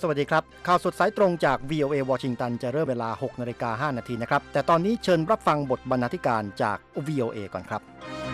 วัสดีครับข่าวสดสายตรงจาก VOA วอชิงตันจะเริ่มเวลา 6:05 น.นะครับแต่ตอนนี้เชิญรับฟังบทบรรณาธิการจาก VOA ก่อนครับ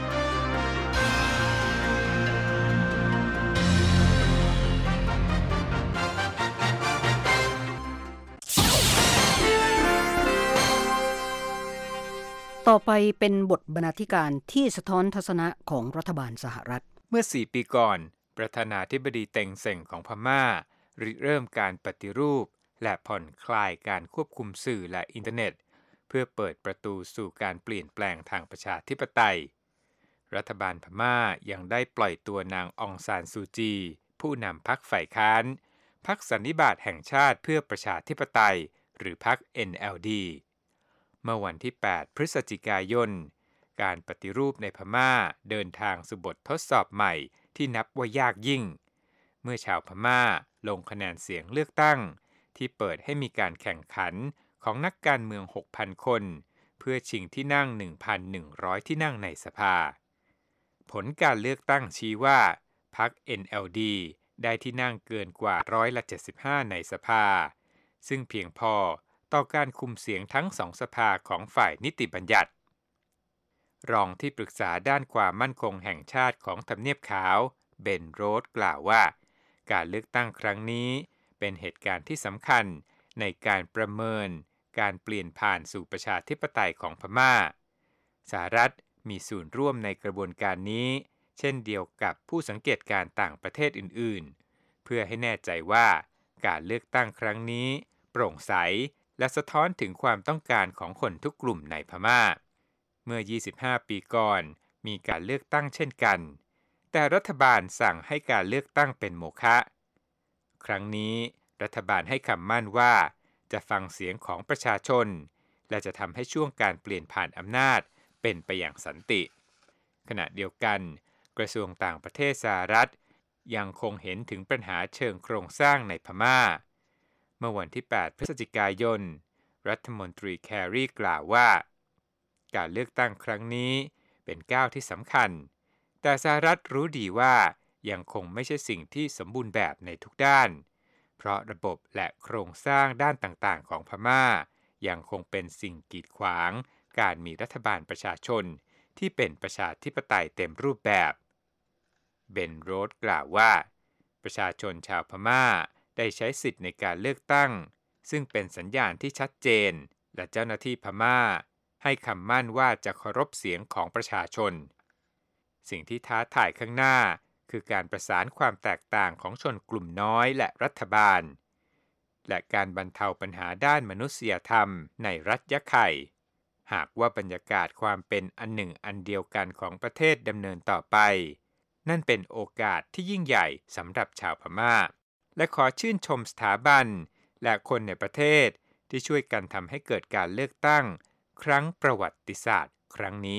ต่อไปเป็นบทบรรณาธิการที่สะท้อนทัศนะของรัฐบาลสหรัฐเมื่อ4 ปีก่อนประธานาธิบดีเต็งเซ็งของพม่าริเริ่มการปฏิรูปและผ่อนคลายการควบคุมสื่อและอินเทอร์เน็ตเพื่อเปิดประตูสู่การเปลี่ยนแปลงทางประชาธิปไตยรัฐบาลพม่ายังได้ปล่อยตัวนางองซานซูจีผู้นำพรรคฝ่ายค้านพรรคสันนิบาตแห่งชาติเพื่อประชาธิปไตยหรือพรรค NLD เมื่อวันที่ 8 พฤศจิกายนการปฏิรูปในพม่าเดินทางสู่บททดสอบใหม่ที่นับว่ายากยิ่งเมื่อชาวพม่าลงคะแนนเสียงเลือกตั้งที่เปิดให้มีการแข่งขันของนักการเมือง 6,000 คนเพื่อชิงที่นั่ง 1,100 ที่นั่งในสภาผลการเลือกตั้งชี้ว่าพรรค NLD ได้ที่นั่งเกินกว่า75%ในสภาซึ่งเพียงพอต่อการคุมเสียงทั้งสองสภาของฝ่ายนิติบัญญัติรองที่ปรึกษาด้านความมั่นคงแห่งชาติของทำเนียบขาวเบนโรธกล่าวว่าการเลือกตั้งครั้งนี้เป็นเหตุการณ์ที่สำคัญในการประเมินการเปลี่ยนผ่านสู่ประชาธิปไตยของพม่าสหรัฐมีส่วนร่วมในกระบวนการนี้เช่นเดียวกับผู้สังเกตการณ์ต่างประเทศอื่นๆเพื่อให้แน่ใจว่าการเลือกตั้งครั้งนี้โปร่งใสและสะท้อนถึงความต้องการของคนทุกกลุ่มในพม่าเมื่อ 25 ปีก่อนมีการเลือกตั้งเช่นกันแต่รัฐบาลสั่งให้การเลือกตั้งเป็นโมฆะครั้งนี้รัฐบาลให้คำมั่นว่าจะฟังเสียงของประชาชนและจะทำให้ช่วงการเปลี่ยนผ่านอำนาจเป็นไปอย่างสันติขณะเดียวกันกระทรวงต่างประเทศสหรัฐยังคงเห็นถึงปัญหาเชิงโครงสร้างในพม่าเมื่อวันที่ 8 พฤศจิกายนรัฐมนตรีแครีกล่าวว่าการเลือกตั้งครั้งนี้เป็นก้าวที่สำคัญแต่สหรัฐรู้ดีว่ายังคงไม่ใช่สิ่งที่สมบูรณ์แบบในทุกด้านเพราะระบบและโครงสร้างด้านต่างๆของพม่ายังคงเป็นสิ่งกีดขวางการมีรัฐบาลประชาชนที่เป็นประชาธิปไตยเต็มรูปแบบเบนโรธกล่าวว่าประชาชนชาวพม่าได้ใช้สิทธิ์ในการเลือกตั้งซึ่งเป็นสัญญาณที่ชัดเจนและเจ้าหน้าที่พม่าให้คำมั่นว่าจะเคารพเสียงของประชาชนสิ่งที่ท้าทายข้างหน้าคือการประสานความแตกต่างของชนกลุ่มน้อยและรัฐบาลและการบรรเทาปัญหาด้านมนุษยธรรมในรัฐยะไข่หากว่าบรรยากาศความเป็นอันหนึ่งอันเดียวกันของประเทศดำเนินต่อไปนั่นเป็นโอกาสที่ยิ่งใหญ่สำหรับชาวพม่าและขอชื่นชมสถาบันและคนในประเทศที่ช่วยกันทำให้เกิดการเลือกตั้งครั้งประวัติศาสตร์ครั้งนี้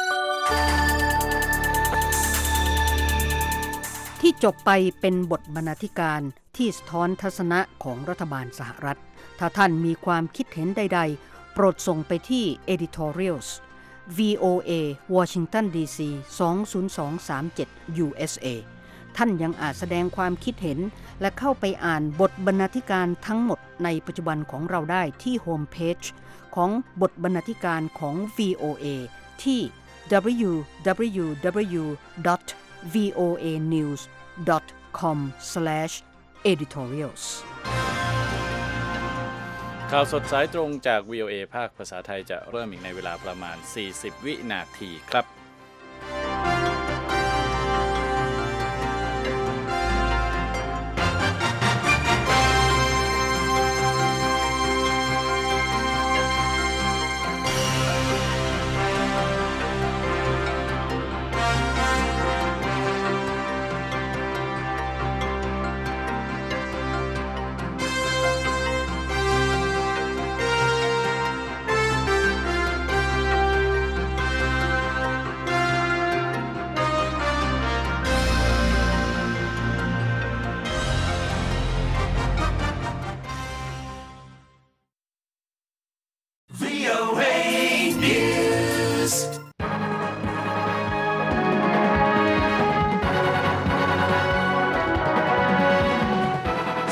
ที่จบไปเป็นบทบรรณาธิการที่สะท้อนทัศนะของรัฐบาลสหรัฐถ้าท่านมีความคิดเห็นใดๆโปรดส่งไปที่ editorials VOA Washington DC 20237 USA ท่านยังอาจแสดงความคิดเห็นและเข้าไปอ่านบทบรรณาธิการทั้งหมดในปัจจุบันของเราได้ที่โฮมเพจของบทบรรณาธิการของ VOA ที่ www.voanews.com/editorials ข่าวสดสายตรงจาก VOA ภาคภาษาไทยจะเริ่มอีกในเวลาประมาณ40วินาทีครับ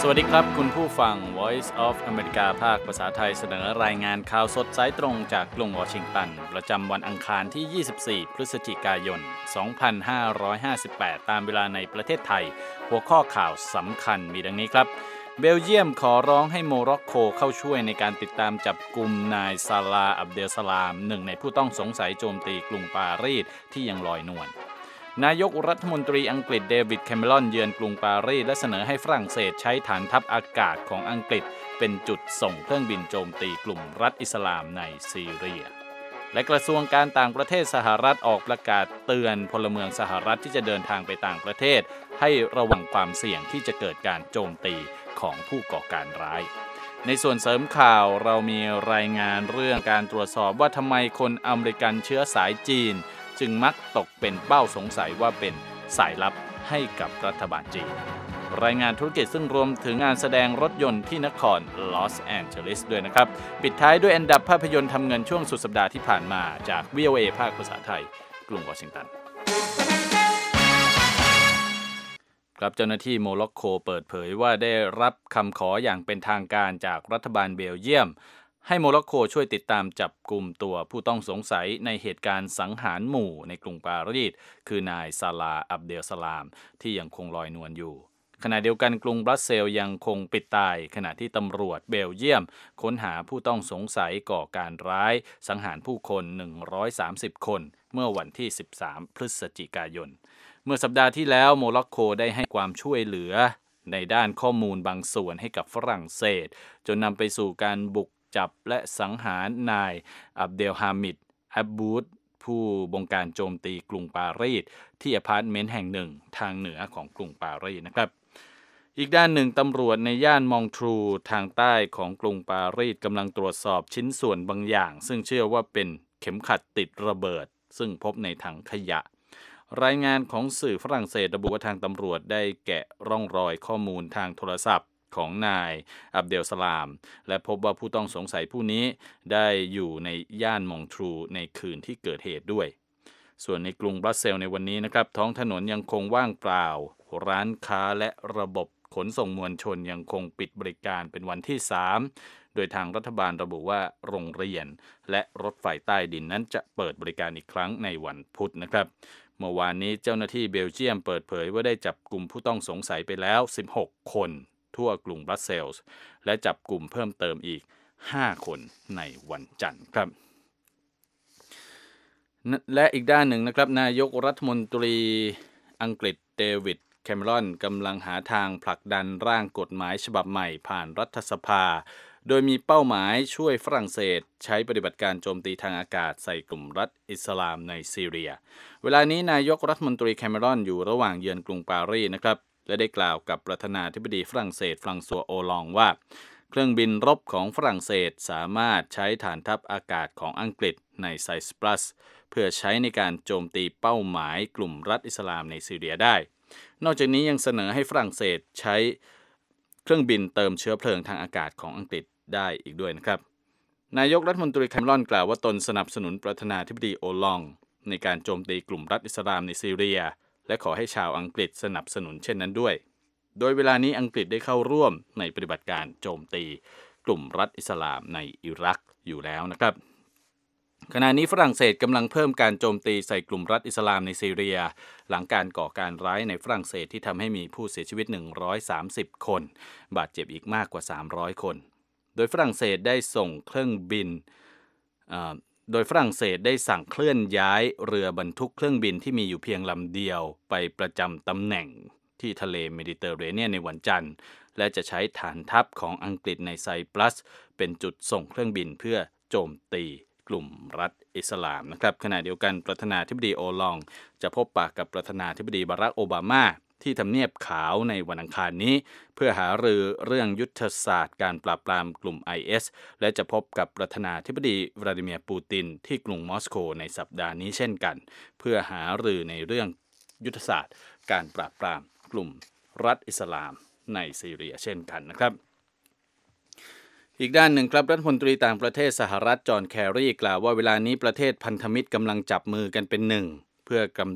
สวัสดีครับคุณผู้ฟัง Voice of America ภาคภาษาไทยเสนอรายงานข่าวสดสายตรงจากกรุงวอชิงตันประจำวันอังคารที่ 24 พฤศจิกายน 2558 ตามเวลาในประเทศไทยหัวข้อข่าวสำคัญมีดังนี้ครับเบลเยียมขอร้องให้โมร็อกโกเข้าช่วยในการติดตามจับกุมนายซาลาอับเดลสลามหนึ่งในผู้ต้องสงสัยโจมตีกรุงปารีสที่ยังลอยนวลนายกรัฐมนตรีอังกฤษเดวิดแคมเมรอนเยือนกรุงปารีสและเสนอให้ฝรั่งเศสใช้ฐานทัพอากาศของอังกฤษเป็นจุดส่งเครื่องบินโจมตีกลุ่มรัฐอิสลามในซีเรียและกระทรวงการต่างประเทศสหรัฐออกประกาศเตือนพลเมืองสหรัฐที่จะเดินทางไปต่างประเทศให้ระวังความเสี่ยงที่จะเกิดการโจมตีของผู้ก่อการร้ายในส่วนเสริมข่าวเรามีรายงานเรื่องการตรวจสอบว่าทำไมคนอเมริกันเชื้อสายจีนจึงมักตกเป็นเป้าสงสัยว่าเป็นสายลับให้กับรัฐบาลจีนรายงานธุรกิจซึ่งรวมถึงงานแสดงรถยนต์ที่นครลอสแอนเจลิสด้วยนะครับปิดท้ายด้วยอันดับภาพยนตร์ทำเงินช่วงสุดสัปดาห์ที่ผ่านมาจาก VOA ภาคภาษาไทยกรุงวอชิงตันครับเจ้าหน้าที่โมร็อกโกเปิดเผยว่าได้รับคำขออย่างเป็นทางการจากรัฐบาลเบลเยียมให้โมร็อกโกช่วยติดตามจับกุมตัวผู้ต้องสงสัยในเหตุการณ์สังหารหมู่ในกรุงปารีสคือนายซาลาอับเดลสลามที่ยังคงลอยนวลอยู่ขณะเดียวกันกรุงบรัสเซลส์ยังคงปิดตายขณะที่ตำรวจเบลเยียมค้นหาผู้ต้องสงสัยก่อการร้ายสังหารผู้คน130คนเมื่อวันที่13พฤศจิกายนเมื่อสัปดาห์ที่แล้วโมร็อกโกได้ให้ความช่วยเหลือในด้านข้อมูลบางส่วนให้กับฝรั่งเศสจนนำไปสู่การบุกจับและสังหารนายอับเดลฮามิดอับบูดผู้บงการโจมตีกรุงปารีสที่อพาร์ตเมนต์แห่งหนึ่งทางเหนือของกรุงปารีสนะครับอีกด้านหนึ่งตำรวจในย่านมองทรูทางใต้ของกรุงปารีสกำลังตรวจสอบชิ้นส่วนบางอย่างซึ่งเชื่อว่าเป็นเข็มขัดติดระเบิดซึ่งพบในถังขยะรายงานของสื่อฝรั่งเศสระบุว่าทางตำรวจได้แกะร่องรอยข้อมูลทางโทรศัพท์ของนายอับเดลสลามและพบว่าผู้ต้องสงสัยผู้นี้ได้อยู่ในย่านมองทรูในคืนที่เกิดเหตุด้วยส่วนในกรุงบรัสเซลส์ในวันนี้นะครับท้องถนนยังคงว่างเปล่าร้านค้าและระบบขนส่งมวลชนยังคงปิดบริการเป็นวันที่3โดยทางรัฐบาลระบุว่าโรงเรียนและรถไฟใต้ดินนั้นจะเปิดบริการอีกครั้งในวันพุธนะครับเมื่อวานนี้เจ้าหน้าที่เบลเยียมเปิดเผยว่าได้จับกลุ่มผู้ต้องสงสัยไปแล้ว16คนทั่วกรุงบรัสเซลส์และจับกลุ่มเพิ่มเติมอีก5คนในวันจันทร์ครับและอีกด้านหนึ่งนะครับนายกรัฐมนตรีอังกฤษเดวิดแคมเมรอนกำลังหาทางผลักดันร่างกฎหมายฉบับใหม่ผ่านรัฐสภาโดยมีเป้าหมายช่วยฝรั่งเศสใช้ปฏิบัติการโจมตีทางอากาศใส่กลุ่มรัฐอิสลามในซีเรียเวลานี้นายกรัฐมนตรีแคมเมรอนอยู่ระหว่างเยือนกรุงปารีสนะครับและได้กล่าวกับประธานาธิบดีฝรั่งเศสฟรังซัวโอลองว่าเครื่องบินรบของฝรั่งเศสสามารถใช้ฐานทัพอากาศของอังกฤษในไซปรัสเพื่อใช้ในการโจมตีเป้าหมายกลุ่มรัฐอิสลามในซีเรียได้นอกจากนี้ยังเสนอให้ฝรั่งเศสใช้เครื่องบินเติมเชื้อเพลิงทางอากาศของอังกฤษได้อีกด้วยนะครับนายกรัฐมนตรีแคมเมรอนกล่าวว่าตนสนับสนุนประธานาธิบดีโอลองในการโจมตีกลุ่มรัฐอิสลามในซีเรียและขอให้ชาวอังกฤษสนับสนุนเช่นนั้นด้วยโดยเวลานี้อังกฤษได้เข้าร่วมในปฏิบัติการโจมตีกลุ่มรัฐอิสลามในอิรักอยู่แล้วนะครับขณะนี้ฝรั่งเศสกำลังเพิ่มการโจมตีใส่กลุ่มรัฐอิสลามในซีเรียหลังการก่อการร้ายในฝรั่งเศสที่ทำให้มีผู้เสียชีวิต130คนบาดเจ็บอีกมากกว่า300คนโดยฝรั่งเศสได้สั่งเคลื่อนย้ายเรือบรรทุกเครื่องบินที่มีอยู่เพียงลำเดียวไปประจำตำแหน่งที่ทะเลเมดิเตอร์เรเนียนในวันจันทร์และจะใช้ฐานทัพของอังกฤษในไซปรัสเป็นจุดส่งเครื่องบินเพื่อโจมตีกลุ่มรัฐอิสลามนะครับขณะเดียวกันประธานาธิบดีโอลองจะพบปะกับประธานาธิบดีบารักโอบามาที่ทำเนียบขาวในวันอังคารนี้เพื่อหารือเรื่องยุทธศาสตร์การปราบปรามกลุ่ม IS และจะพบกับประธานาธิบดีวลาดิเมียร์ปูตินที่กรุงมอสโกในสัปดาห์นี้เช่นกันเพื่อหารือในเรื่องยุทธศาสตร์การปราบปรามกลุ่มรัฐอิสลามในซีเรียเช่นกันนะครับอีกด้านหนึ่งครับรัฐมนตรีต่างประเทศสหรัฐจอห์นแครีกล่าวว่าเวลานี้ประเทศพันธมิตรกำลังจับมือกันเป็นหนึ่งเพื่อกำจัด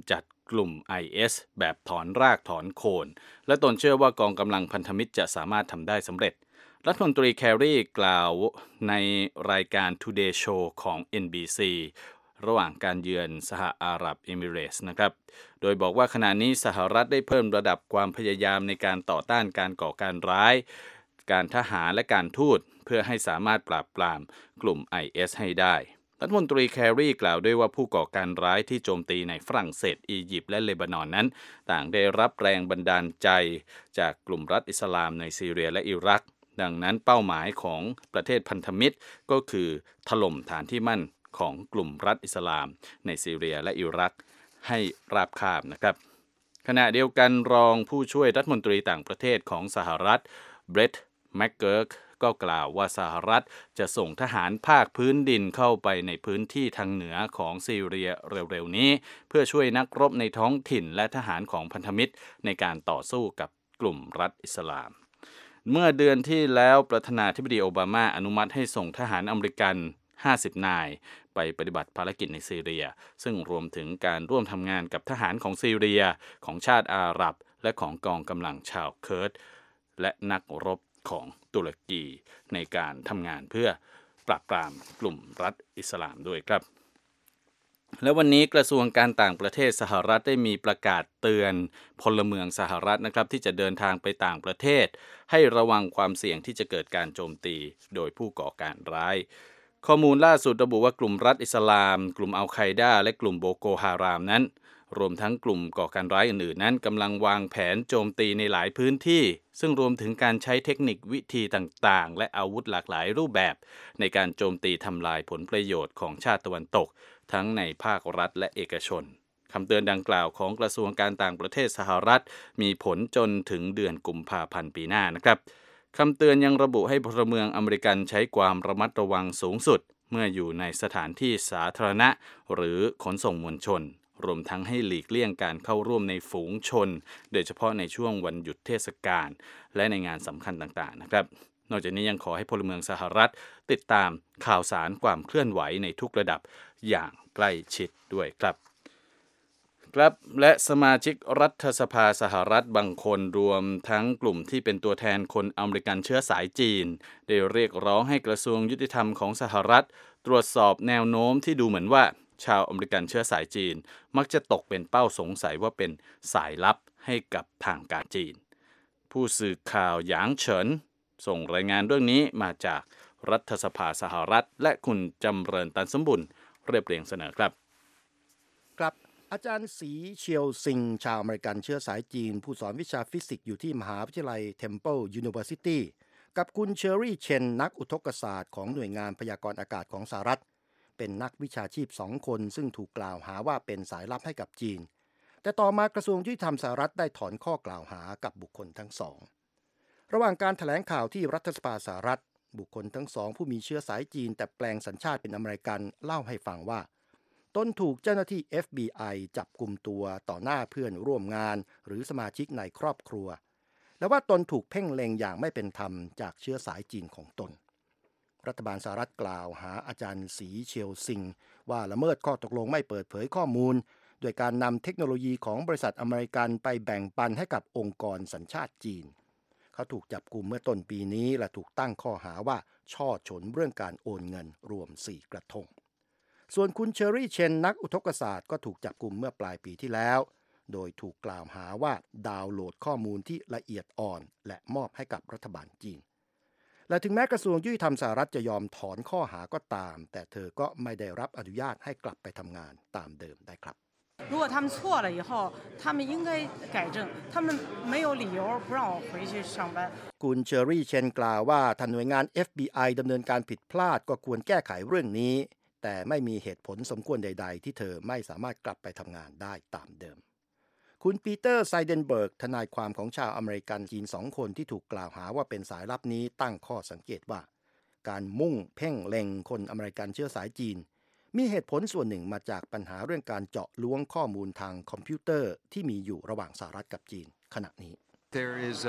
กลุ่ม IS แบบถอนรากถอนโคนและตนเชื่อว่ากองกำลังพันธมิตรจะสามารถทำได้สำเร็จรัฐมนตรีแคร์รีกล่าวในรายการ Today Show ของ NBC ระหว่างการเยือนสหอาหรับเอมิเรตส์นะครับโดยบอกว่าขณะนี้สหรัฐได้เพิ่มระดับความพยายามในการต่อต้านการก่อการร้ายการทหารและการทูตเพื่อให้สามารถปราบปรามกลุ่ม IS ให้ได้รัฐมนตรีแคร์รีกล่าวด้วยว่าผู้ก่อการร้ายที่โจมตีในฝรั่งเศสอียิปต์และเลบานอนนั้นต่างได้รับแรงบันดาลใจจากกลุ่มรัฐอิสลามในซีเรียและอิรักดังนั้นเป้าหมายของประเทศพันธมิตรก็คือถล่มฐานที่มั่นของกลุ่มรัฐอิสลามในซีเรียและอิรักให้ราบคาบนะครับขณะเดียวกันรองผู้ช่วยรัฐมนตรีต่างประเทศของสหรัฐเบรตต์แมคเกิร์กก็กล่าวว่าสหรัฐจะส่งทหารภาคพื้นดินเข้าไปในพื้นที่ทางเหนือของซีเรียเร็วๆนี้เพื่อช่วยนักรบในท้องถิ่นและทหารของพันธมิตรในการต่อสู้กับกลุ่มรัฐอิสลามเมื่อเดือนที่แล้วประธานาธิบดีโอบามาอนุมัติให้ส่งทหารอเมริกัน50 นายไปปฏิบัติภารกิจในซีเรียซึ่งรวมถึงการร่วมทำงานกับทหารของซีเรียของชาติอาหรับและของกองกำลังชาวเคิร์ดและนักรบของตุรกีในการทำงานเพื่อปราบปรามกลุ่มรัฐอิสลามด้วยครับและวันนี้กระทรวงการต่างประเทศสหรัฐได้มีประกาศเตือนพลเมืองสหรัฐนะครับที่จะเดินทางไปต่างประเทศให้ระวังความเสี่ยงที่จะเกิดการโจมตีโดยผู้ก่อการร้ายข้อมูลล่าสุดระบุว่ากลุ่มรัฐอิสลามกลุ่มอัลไคดาและกลุ่มโบโกฮารามนั้นรวมทั้งกลุ่มก่อการร้ายอื่นๆนั้นกำลังวางแผนโจมตีในหลายพื้นที่ซึ่งรวมถึงการใช้เทคนิควิธีต่างๆและอาวุธหลากหลายรูปแบบในการโจมตีทำลายผลประโยชน์ของชาติตะวันตกทั้งในภาครัฐและเอกชนคำเตือนดังกล่าวของกระทรวงการต่างประเทศสหรัฐมีผลจนถึงเดือนกุมภาพันธ์ปีหน้านะครับคำเตือนยังระบุให้พลเมืองอเมริกันใช้ความระมัดระวังสูงสุดเมื่ออยู่ในสถานที่สาธารณะหรือขนส่งมวลชนรวมทั้งให้หลีกเลี่ยงการเข้าร่วมในฝูงชนโดยเฉพาะในช่วงวันหยุดเทศกาลและในงานสำคัญต่างๆนะครับนอกจากนี้ยังขอให้พลเมืองสหรัฐติดตามข่าวสารความเคลื่อนไหวในทุกระดับอย่างใกล้ชิดด้วยครับและสมาชิกรัฐสภาสหรัฐบางคนรวมทั้งกลุ่มที่เป็นตัวแทนคนอเมริกันเชื้อสายจีนได้เรียกร้องให้กระทรวงยุติธรรมของสหรัฐตรวจสอบแนวโน้มที่ดูเหมือนว่าชาวอเมริกันเชื้อสายจีนมักจะตกเป็นเป้าสงสัยว่าเป็นสายลับให้กับทางการจีนผู้สื่อข่าวหยางเฉินส่งรายงานเรื่องนี้มาจากรัฐสภาสหรัฐและคุณจำเริญตันสมบุญเรียบเรียงเสนอครับอาจารย์สีเชียวซิงชาวอเมริกันเชื้อสายจีนผู้สอนวิชาฟิสิกส์อยู่ที่มหาวิทยาลัย Temple University กับคุณเชอรี่เชนนักอุทกศาสตร์ของหน่วยงานพยากรณ์อากาศของสหรัฐเป็นนักวิชาชีพ2 คนซึ่งถูกกล่าวหาว่าเป็นสายลับให้กับจีนแต่ต่อมากระทรวงยุติธรรมสหรัฐได้ถอนข้อกล่าวหากับบุคคลทั้งสองระหว่างการแถลงข่าวที่รัฐสภาสหรัฐบุคคลทั้งสองผู้มีเชื้อสายจีนแต่แปลงสัญชาติเป็นอเมริกันเล่าให้ฟังว่าตนถูกเจ้าหน้าที่ FBI จับกุมตัวต่อหน้าเพื่อนร่วมงานหรือสมาชิกในครอบครัวและว่าตนถูกเพ่งเล็งอย่างไม่เป็นธรรมจากเชื้อสายจีนของตนรัฐบาลสหรัฐกล่าวหาอาจารย์สีเชียวซิงว่าละเมิดข้อตกลงไม่เปิดเผยข้อมูลโดยการนำเทคโนโลยีของบริษัทอเมริกันไปแบ่งปันให้กับองค์กรสัญชาติจีนเขาถูกจับกุมเมื่อต้นปีนี้และถูกตั้งข้อหาว่าช่อฉนเรื่องการโอนเงินรวม4 กระทงส่วนคุณเชอรี่เชนนักอุทกศาสตร์ก็ถูกจับกุมเมื่อปลายปีที่แล้วโดยถูกกล่าวหาว่าดาวน์โหลดข้อมูลที่ละเอียดอ่อนและมอบให้กับรัฐบาลจีนและถึงแม้กระทรวงยุติธรรมสหรัฐจะยอมถอนข้อหาก็ตามแต่เธอก็ไม่ได้รับอนุญาตให้กลับไปทำงานตามเดิมได้ครับ如果他们错了以后他们应该改正他们没有理由不让我回去上班คุณเชอรี่เชนกล่าวว่าถ้าหน่วยงาน FBI ดำเนินการผิดพลาดก็ควรแก้ไขเรื่องนี้แต่ไม่มีเหตุผลสมควรใดๆที่เธอไม่สามารถกลับไปทำงานได้ตามเดิมคุณปีเตอร์ไซเดนเบิร์กทนายความของชาวอเมริกันจีน2 คนที่ถูกกล่าวหาว่าเป็นสายลับนี้ตั้งข้อสังเกตว่าการมุ่งเพ่งเล็งคนอเมริกันเชื้อสายจีนมีเหตุผลส่วนหนึ่งมาจากปัญหาเรื่องการเจาะล้วงข้อมูลทางคอมพิวเตอร์ที่มีอยู่ระหว่างสหรัฐกับจีนขณะนี้ There is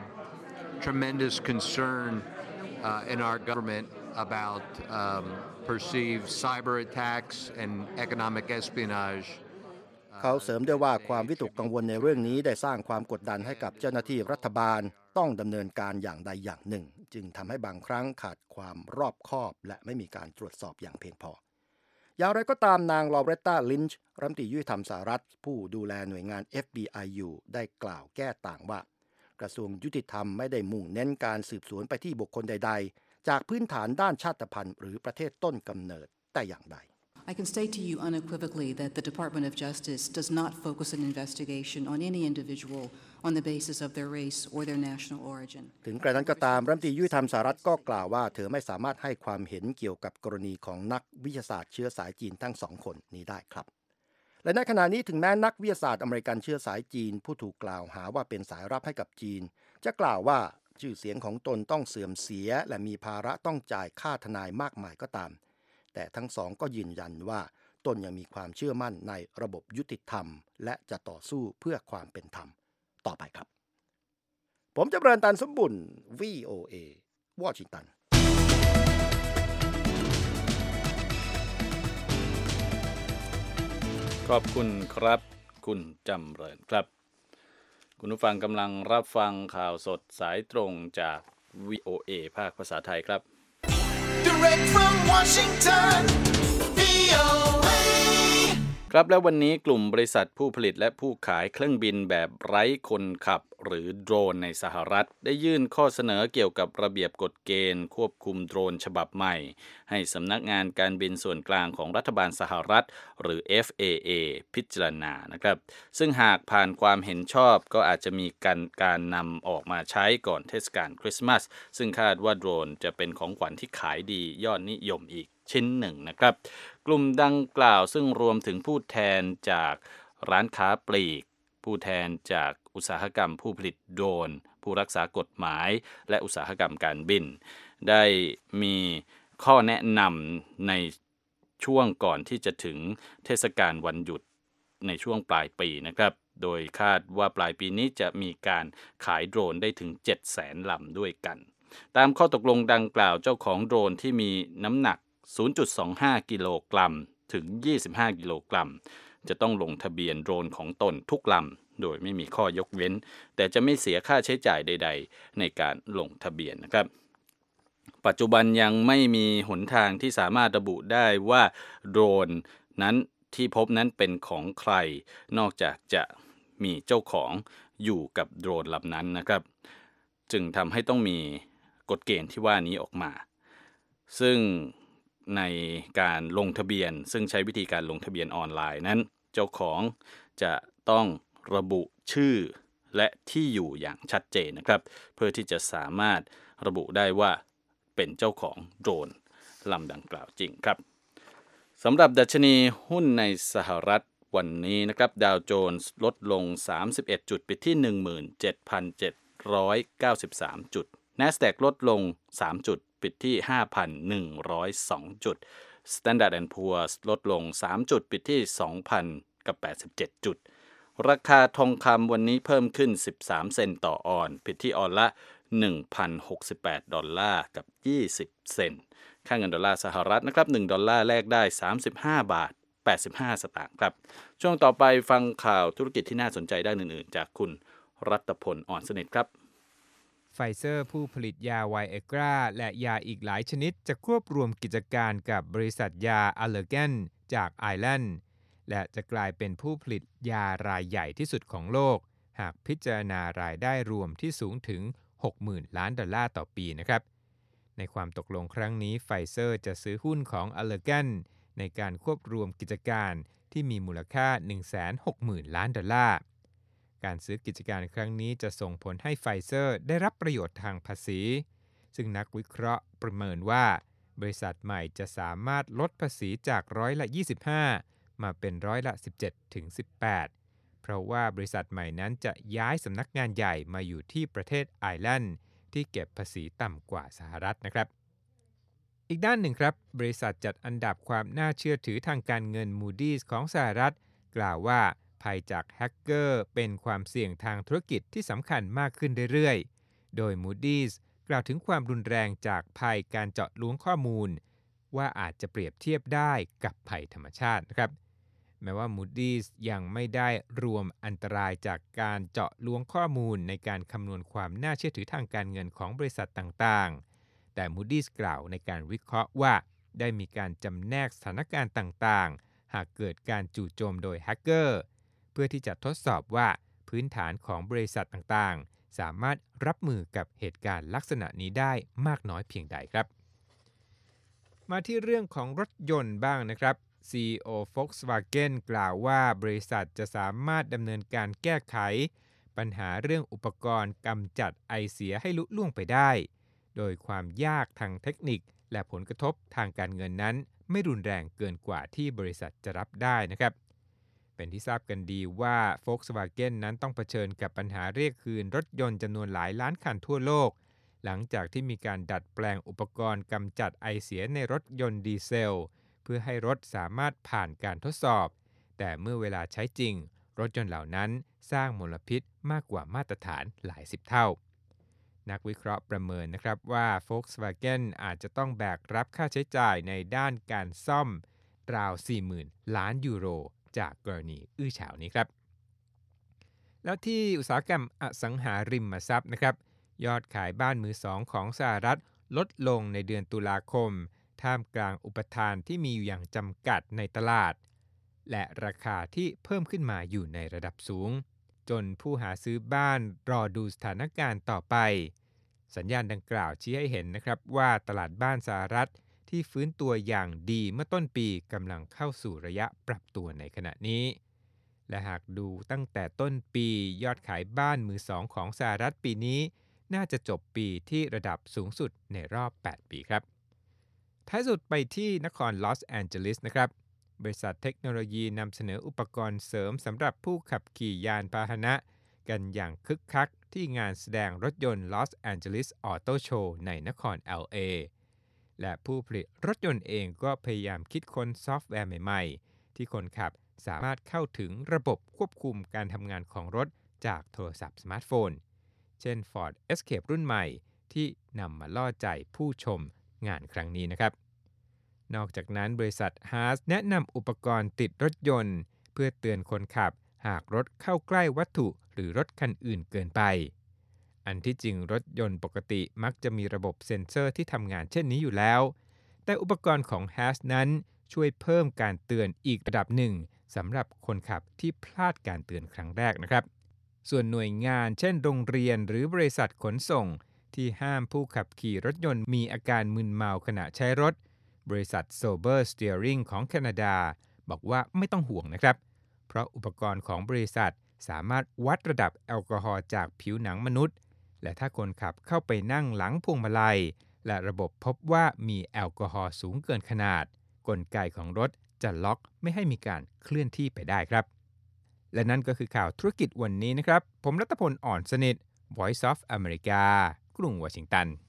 tremendous concern in our government about perceived cyber attacks and economic espionage เขาเสริมด้วยว่าความวิตกกังวลในเรื่องนี้ได้สร้างความกดดันให้กับเจ้าหน้าที่รัฐบาลต้องดำเนินการอย่างใดอย่างหนึ่งจึงทำให้บางครั้งขาดความรอบคอบและไม่มีการตรวจสอบอย่างเพียงพออย่างไรก็ตามนางลอเรตตา ลินช์รัฐมนตรียุติธรรมสหรัฐผู้ดูแลหน่วยงาน FBI อยู่ได้กล่าวแก้ต่างว่ากระทรวงยุติธรรมไม่ได้มุ่งเน้นการสืบสวนไปที่บุคคลใดๆจากพื้นฐานด้านชาติพันธุ์หรือประเทศต้นกำเนิดแต่อย่างใด I can state to you unequivocally that the Department of Justice does not focus an investigation on any individual on the basis of their race or their national origin. ถึงกระนั้นก็ตามรัฐมนตรียุติธรรมสหรัฐก็กล่าวว่าเธอไม่สามารถให้ความเห็นเกี่ยวกับกรณีของนักวิทยาศาสตร์เชื้อสายจีนทั้งสองคนนี้ได้ครับและในขณะนี้ถึงแม้นักวิทยาศาสตร์อเมริกันเชื้อสายจีนผู้ถูกกล่าวหาว่าเป็นสายลับให้กับจีนจะกล่าวว่าชื่อเสียงของตนต้องเสื่อมเสียและมีภาระต้องจ่ายค่าทนายมากมายก็ตามแต่ทั้งสองก็ยืนยันว่าตนยังมีความเชื่อมั่นในระบบยุติธรรมและจะต่อสู้เพื่อความเป็นธรรมต่อไปครับผมจำเริญตันสมบุญ VOA วอชิงตันขอบคุณครับคุณจำเริญครับคุณผู้ฟังกำลังรับฟังข่าวสดสายตรงจาก VOA ภาคภาษาไทยครับ Direct from Washington, VOA ครับแล้ววันนี้กลุ่มบริษัทผู้ผลิตและผู้ขายเครื่องบินแบบไร้คนขับหรือโดรนในสหรัฐได้ยื่นข้อเสนอเกี่ยวกับระเบียบกฎเกณฑ์ควบคุมโดรนฉบับใหม่ให้สำนักงานการบินส่วนกลางของรัฐบาลสหรัฐหรือ FAA พิจารณานะครับซึ่งหากผ่านความเห็นชอบก็อาจจะมีการนำออกมาใช้ก่อนเทศกาลคริสต์มาสซึ่งคาดว่าโดรนจะเป็นของขวัญที่ขายดียอดนิยมอีกชิ้นหนึ่งนะครับกลุ่มดังกล่าวซึ่งรวมถึงผู้แทนจากร้านค้าปลีกผู้แทนจากอุตสาหกรรมผู้ผลิตโดรนผู้รักษากฎหมายและอุตสาหกรรมการบินได้มีข้อแนะนำในช่วงก่อนที่จะถึงเทศกาลวันหยุดในช่วงปลายปีนะครับโดยคาดว่าปลายปีนี้จะมีการขายโดรนได้ถึง 700,000 ลำด้วยกันตามข้อตกลงดังกล่าวเจ้าของโดรนที่มีน้ำหนัก 0.25 กิโลกรัมถึง 25 กิโลกรัมจะต้องลงทะเบียนโดรนของตนทุกลำโดยไม่มีข้อยกเว้นแต่จะไม่เสียค่าใช้จ่ายใดๆในการลงทะเบียนนะครับปัจจุบันยังไม่มีหนทางที่สามารถระบุได้ว่าโดรนนั้นที่พบนั้นเป็นของใครนอกจากจะมีเจ้าของอยู่กับโดรนลำนั้นนะครับจึงทำให้ต้องมีกฎเกณฑ์ที่ว่านี้ออกมาซึ่งในการลงทะเบียนซึ่งใช้วิธีการลงทะเบียนออนไลน์นั้นเจ้าของจะต้องระบุชื่อและที่อยู่อย่างชัดเจนนะครับเพื่อที่จะสามารถระบุได้ว่าเป็นเจ้าของโดรนลำดังกล่าวจริงครับสำหรับดัชนีหุ้นในสหรัฐวันนี้นะครับดาวโจนส์ลดลง31จุดปิดที่ 17,793 จุด NASDAQ ลดลง3จุดปิดที่ 5,102 จุด Standard & Poor's ลดลง3จุดปิดที่ 2,087 จุดราคาทองคำวันนี้เพิ่มขึ้น13เซนต์ต่อออนซ์ปิดที่ออนละ $1,068 กับ20เซนต์ค่าเงินดอลลาร์สหรัฐนะครับ1ดอลลาร์แลกได้35บาท85สตางค์ครับช่วงต่อไปฟังข่าวธุรกิจที่น่าสนใจด้านอื่นๆจากคุณรัตพลอ่อนสนิทครับไฟเซอร์ผู้ผลิตยาไวเอกราและยาอีกหลายชนิดจะควบรวมกิจการกับบริษัทยาอัลเลอร์แกนจากไอร์แลนด์และจะกลายเป็นผู้ผลิตยารายใหญ่ที่สุดของโลกหากพิจารณารายได้รวมที่สูงถึง 60,000 ล้านดอลลาร์ต่อปีนะครับในความตกลงครั้งนี้ไฟเซอร์จะซื้อหุ้นของอัลเลอร์แกนในการควบรวมกิจการที่มีมูลค่า 160,000 ล้านดอลลาร์การซื้อกิจการครั้งนี้จะส่งผลให้ไฟเซอร์ได้รับประโยชน์ทางภาษีซึ่งนักวิเคราะห์ประเมินว่าบริษัทใหม่จะสามารถลดภาษีจาก25%มาเป็น17ถึง18เพราะว่าบริษัทใหม่นั้นจะย้ายสำนักงานใหญ่มาอยู่ที่ประเทศไอร์แลนด์ที่เก็บภาษีต่ำกว่าสหรัฐนะครับอีกด้านหนึ่งครับบริษัทจัดอันดับความน่าเชื่อถือทางการเงิน Moody's ของสหรัฐกล่าวว่าภัยจากแฮกเกอร์เป็นความเสี่ยงทางธุรกิจที่สำคัญมากขึ้นเรื่อยๆโดย Moody's กล่าวถึงความรุนแรงจากภัยการเจาะล้วงข้อมูลว่าอาจจะเปรียบเทียบได้กับภัยธรรมชาตินะครับแม้ว่า Moody's ยังไม่ได้รวมอันตรายจากการเจาะลวงข้อมูลในการคำนวณความน่าเชื่อถือทางการเงินของบริษัทต่างๆแต่ Moody's กล่าวในการวิเคราะห์ว่าได้มีการจำแนกสถานการณ์ต่างๆหากเกิดการจู่โจมโดยแฮกเกอร์เพื่อที่จะทดสอบว่าพื้นฐานของบริษัทต่างๆสามารถรับมือกับเหตุการณ์ลักษณะนี้ได้มากน้อยเพียงใดครับมาที่เรื่องของรถยนต์บ้างนะครับ CEO Volkswagen กล่าวว่าบริษัทจะสามารถดำเนินการแก้ไขปัญหาเรื่องอุปกรณ์กำจัดไอเสียให้ลุล่วงไปได้โดยความยากทางเทคนิคและผลกระทบทางการเงินนั้นไม่รุนแรงเกินกว่าที่บริษัทจะรับได้นะครับเป็นที่ทราบกันดีว่า Volkswagen นั้นต้องเผชิญกับปัญหาเรียกคืนรถยนต์จำนวนหลายล้านคันทั่วโลกหลังจากที่มีการดัดแปลงอุปกรณ์กำจัดไอเสียในรถยนต์ดีเซลเพื่อให้รถสามารถผ่านการทดสอบแต่เมื่อเวลาใช้จริงรถยนต์เหล่านั้นสร้างมลพิษมากกว่ามาตรฐานหลายสิบเท่านักวิเคราะห์ประเมินนะครับว่า Volkswagen อาจจะต้องแบกรับค่าใช้จ่ายในด้านการซ่อมราว 40,000 ล้านยูโรจากกรณีอื้อฉาวนี้ครับแล้วที่อุตสาหกรรมอสังหาริมทรัพย์นะครับยอดขายบ้านมือสองของสหรัฐลดลงในเดือนตุลาคมท่ามกลางอุปทานที่มีอยู่อย่างจำกัดในตลาดและราคาที่เพิ่มขึ้นมาอยู่ในระดับสูงจนผู้หาซื้อบ้านรอดูสถานการณ์ต่อไปสัญญาณดังกล่าวชี้ให้เห็นนะครับว่าตลาดบ้านสหรัฐที่ฟื้นตัวอย่างดีเมื่อต้นปีกำลังเข้าสู่ระยะปรับตัวในขณะนี้และหากดูตั้งแต่ต้นปียอดขายบ้านมือสองของสหรัฐปีนี้น่าจะจบปีที่ระดับสูงสุดในรอบ8ปีครับท้ายสุดไปที่นครลอสแอนเจลิสนะครับบริษัทเทคโนโลยีนำเสนออุปกรณ์เสริมสำหรับผู้ขับขี่ยานพาหนะกันอย่างคึกคักที่งานแสดงรถยนต์ Los Angeles Auto Show ในนคร LA และผู้ผลิตรถยนต์เองก็พยายามคิดค้นซอฟต์แวร์ใหม่ๆที่คนขับสามารถเข้าถึงระบบควบคุมการทำงานของรถจากโทรศัพท์สมาร์ทโฟนเช่น Ford Escape รุ่นใหม่ที่นำมาล่อใจผู้ชมงานครั้งนี้นะครับนอกจากนั้นบริษัท Haas แนะนำอุปกรณ์ติดรถยนต์เพื่อเตือนคนขับหากรถเข้าใกล้วัตถุหรือรถคันอื่นเกินไปอันที่จริงรถยนต์ปกติมักจะมีระบบเซ็นเซอร์ที่ทำงานเช่นนี้อยู่แล้วแต่อุปกรณ์ของ Haas นั้นช่วยเพิ่มการเตือนอีกระดับหนึ่งสำหรับคนขับที่พลาดการเตือนครั้งแรกนะครับส่วนหน่วยงานเช่นโรงเรียนหรือบริษัทขนส่งที่ห้ามผู้ขับขี่รถยนต์มีอาการมึนเมาขณะใช้รถบริษัท Sober Steering ของแคนาดาบอกว่าไม่ต้องห่วงนะครับเพราะอุปกรณ์ของบริษัทสามารถวัดระดับแอลกอฮอล์จากผิวหนังมนุษย์และถ้าคนขับเข้าไปนั่งหลังพวงมาลัยและระบบพบว่ามีแอลกอฮอล์สูงเกินขนาดกลไกของรถจะล็อกไม่ให้มีการเคลื่อนที่ไปได้ครับและนั่นก็คือข่าวธุรกิจวันนี้นะครับผมรัตพล อ่อนสนิท Voice of America กรุงวอชิงตัน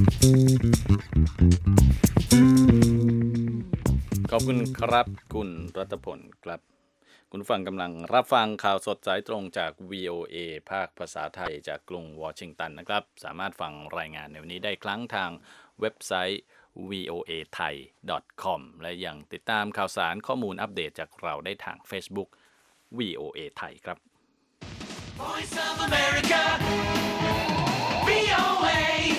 ขอบคุณครับคุณรัตพลครับคุณฟังกำลังรับฟังข่าวสดสายตรงจาก VOA ภาคภาษาไทยจากกรุงวอชิงตันนะครับสามารถฟังรายงานในวันนี้ได้ครั้งทางเว็บไซต์ voathai.com และยังติดตามข่าวสารข้อมูลอัปเดตจากเราได้ทาง Facebook VOA ไทยครับ Voice of America VOA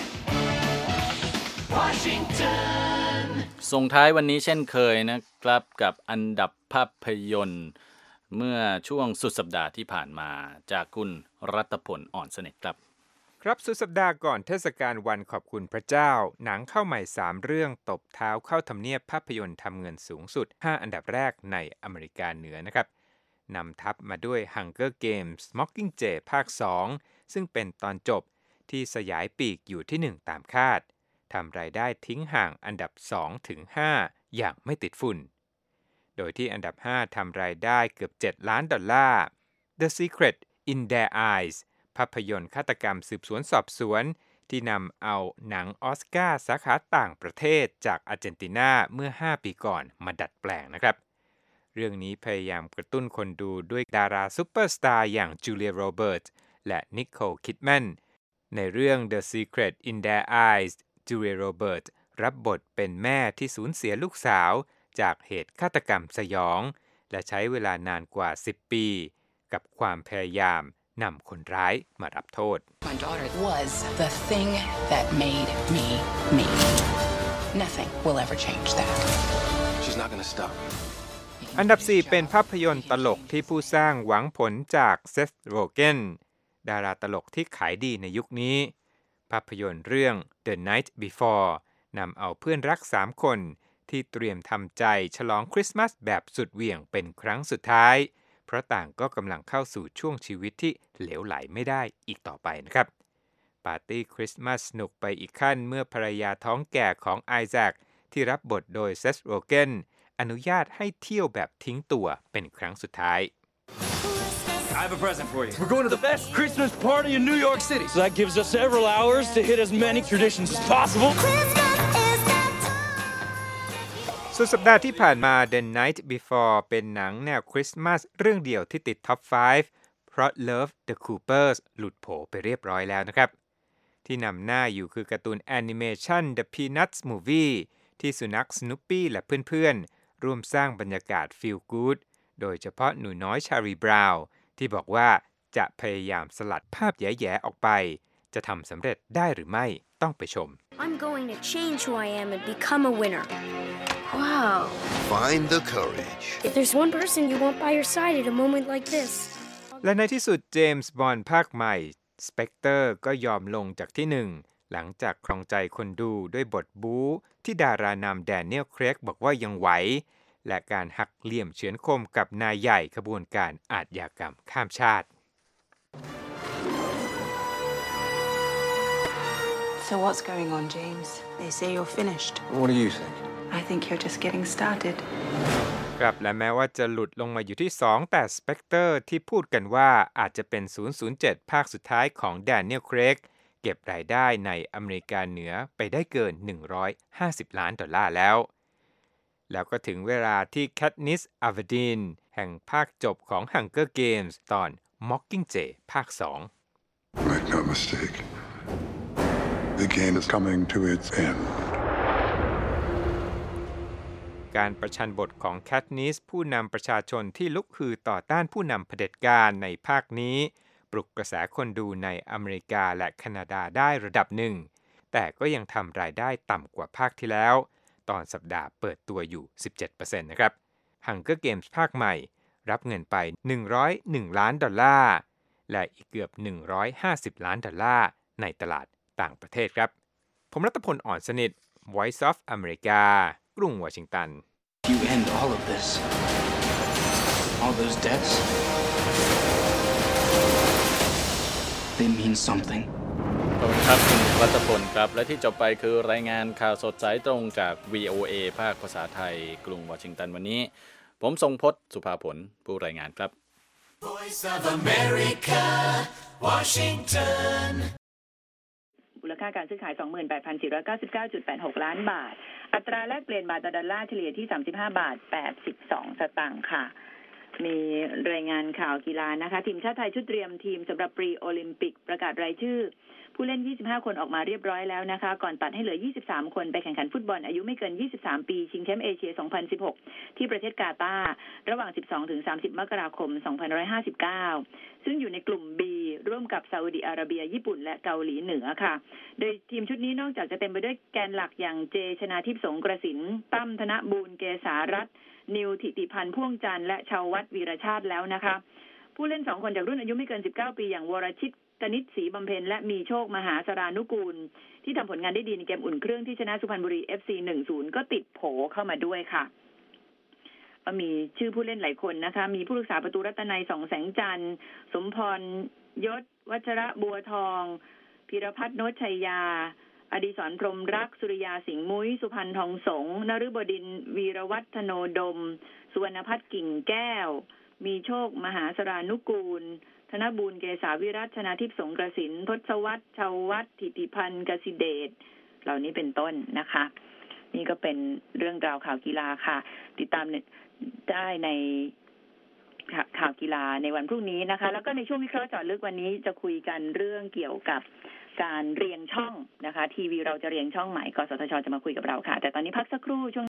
Washington ส่งท้ายวันนี้เช่นเคยนะครับกับอันดับภาพยนตร์เมื่อช่วงสุดสัปดาห์ที่ผ่านมาจากคุณรัตพล อ่อนสนิทครับครับสุดสัปดาห์ก่อนเทศกาลวันขอบคุณพระเจ้าหนังเข้าใหม่3เรื่องตบเท้าเข้าทำเนียบภาพยนตร์ทำเงินสูงสุด5อันดับแรกในอเมริกาเหนือนะครับนำทัพมาด้วย Hunger Games Mockingjay ภาค 2 ซึ่งเป็นตอนจบที่สยายปีกอยู่ที่1ตามคาดทำรายได้ทิ้งห่างอันดับ 2-5 อย่างไม่ติดฝุ่นโดยที่อันดับ 5 ทำรายได้เกือบ$7 ล้าน The Secret in Their Eyes ภาพยนตร์ฆาตกรรมสืบสวนสอบสวนที่นำเอาหนังออสการ์สาขาต่างประเทศจากอาร์เจนตินาเมื่อ5ปีก่อนมาดัดแปลงนะครับเรื่องนี้พยายามกระตุ้นคนดูด้วยดาราซุปเปอร์สตาร์อย่างจูเลีย โรเบิร์ตส์และนิโคล คิดแมนในเรื่อง The Secret in Their Eyes จูเลีย โรเบิร์ตส์รับบทเป็นแม่ที่สูญเสียลูกสาวจากเหตุฆาตกรรมสยองและใช้เวลานานกว่า10 ปีกับความพยายามนำคนร้ายมารับโทษ My daughter was the thing that made me me. Nothing will ever change that. She's not gonna stop. อันดับ 4 เป็นภาพยนตร์ตลกที่ผู้สร้างหวังผลจากเซธ โรเกนดาราตลกที่ขายดีในยุคนี้ภาพยนตร์เรื่อง The Night Before นำเอาเพื่อนรัก3 คนที่เตรียมทำใจฉลองคริสต์มาสแบบสุดเหวี่ยงเป็นครั้งสุดท้ายเพราะต่างก็กำลังเข้าสู่ช่วงชีวิตที่เหลวไหลไม่ได้อีกต่อไปนะครับปาร์ตี้คริสต์มาสสนุกไปอีกขั้นเมื่อภรรยาท้องแก่ของไอแซคที่รับบทโดยเซธ โรเกนอนุญาตให้เที่ยวแบบทิ้งตัวเป็นครั้งสุดท้าย I have a present for you. We're going to the best Christmas party in New York City. So that gives us several hours to hit as many traditions as possible. สุดสัปดาห์ที่ผ่านมา The Night Before เป็นหนังแนวคริสต์มาสเรื่องเดียวที่ติดท็อป 5 เพราะ Love the Coopers หลุดโผไปเรียบร้อยแล้วนะครับที่นำหน้าอยู่คือการ์ตูนแอนิเมชัน The Peanuts Movie ที่สุนัข Snoopy และเพื่อนๆร่วมสร้างบรรยากาศ Feel Good โดยเฉพาะหนูน้อยชารีบราวน์ที่บอกว่าจะพยายามสลัดภาพแย่ๆออกไปจะทำสำเร็จได้หรือไม่ต้องไปชม I'm going to change who I am and become a winner. Wow. Find the courage. If there's one person you want by your side at a moment like this. และในที่สุดเจมส์บอนด์ภาคใหม่สเปกเตอร์ก็ยอมลงจากที่ 1หลังจากครองใจคนดูด้วยบทบู๊ที่ดารานำแดเนียล เครกบอกว่ายังไหวและการหักเหลี่ยมเฉือนคมกับนายใหญ่ขบวนการอาชญากรรมข้ามชาติ So what's going on, James? They say you're finished. What do you think? I think you're just getting started. ครับและแม้ว่าจะหลุดลงมาอยู่ที่ 2แต่สเปกเตอร์ที่พูดกันว่าอาจจะเป็น 007 ภาคสุดท้ายของแดเนียล เครกเก็บรายได้ในอเมริกาเหนือไปได้เกิน$150 ล้านแล้วก็ถึงเวลาที่แคทนิส อาเวอร์ดีนแห่งภาคจบของ Hunger Games ตอน Mockingjay ภาค 2 Make no mistake. The game is coming to its end. การประชันบทของแคทนิสผู้นำประชาชนที่ลุกฮือต่อต้านผู้นำเผด็จการในภาคนี้ปลุกกระแสคนดูในอเมริกาและแคนาดาได้ระดับหนึ่งแต่ก็ยังทำรายได้ต่ำกว่าภาคที่แล้วตอนสัปดาห์เปิดตัวอยู่ 17% นะครับ Hunger Games ภาคใหม่รับเงินไป$101 ล้านและอีกเกือบ$150 ล้านในตลาดต่างประเทศครับผมรัตพล อ่อนสนิท Voice of America กรุงวอชิงตัน You end all of this. All those debts. They mean something. ขอบคุณครับคุณรัตพลครับและที่จบไปคือรายงานข่าวสดสายตรงจาก VOA ภาคภาษาไทยกรุงวอชิงตันวันนี้ผมทรงพจน์ สุภาผลผู้รายงานครับ Voice of America, Washington. มูลค่าการซื้อขาย 28,499.86 ล้านบาทอัตราแลกเปลี่ยนบาทต่อดอลลาร์เฉลี่ยที่35.82 บาทค่ะมีรายงานข่าวกีฬานะคะทีมชาติไทยชุดเตรียมทีมสำหรับปรีโอลิมปิกประกาศรายชื่อผู้เล่น25คนออกมาเรียบร้อยแล้วนะคะก่อนตัดให้เหลือ23คนไปแข่งขันฟุตบอลอายุไม่เกิน23ปีชิงแชมป์เอเชีย2016ที่ประเทศกาตาร์ระหว่าง 12-30 มกราคม 2559ซึ่งอยู่ในกลุ่ม B ร่วมกับซาอุดิอาระเบียญี่ปุ่นและเกาหลีเหนือค่ะโดยทีมชุดนี้นอกจากจะเต็มไปด้วยแกนหลักอย่างเจชนาทิพย์สงกระสินตั้มธนบูรณ์เกษารัตน์นิวถิติพันธ์พ่วงจันทร์และชาววัฒน์วีรชาติแล้วนะคะผู้เล่น2คนจากรุ่นอายุไม่เกิน19ปีอย่างวรชิตกนิษฐ์ศรีบำเพ็ญและมีโชคมหาสรานุกูลที่ทำผลงานได้ดีในเกมอุ่นเครื่องที่ชนะสุพรรณบุรี FC 1-0 ก็ติดโผเข้ามาด้วยค่ะก็มีชื่อผู้เล่นหลายคนนะคะมีผู้รักษาประตูรัตนัยส่องแสงจันทร์สมพรยศวัชระบัวทองพีรพัฒน์โนชชัยยาอดิศรพรหมรักสุริยาสิงห์มุ้ยสุพรรณทองสงนฤบดินทร์วีรวัฒโนดมสุวรรณพัฒน์กิ่งแก้วมีโชคมหาสรานุกูลธนบูรณ์เกษาวิรัชชนาทิพย์สงกระสินทศวรรษชาววัฒน์ถิติพันธ์กสิเดชเหล่านี้เป็นต้นนะคะนี่ก็เป็นเรื่องราวข่าวกีฬาค่ะติดตามได้ในข่าวกีฬาในวันพรุ่งนี้นะคะแล้วก็ในช่วงวิเคราะห์เจาะลึกวันนี้จะคุยกันเรื่องเกี่ยวกับการเรียงช่องนะคะทีวีเราจะเรียงช่องใหม่กสทช.จะมาคุยกับเราค่ะแต่ตอนนี้พักสักครู่ช่วง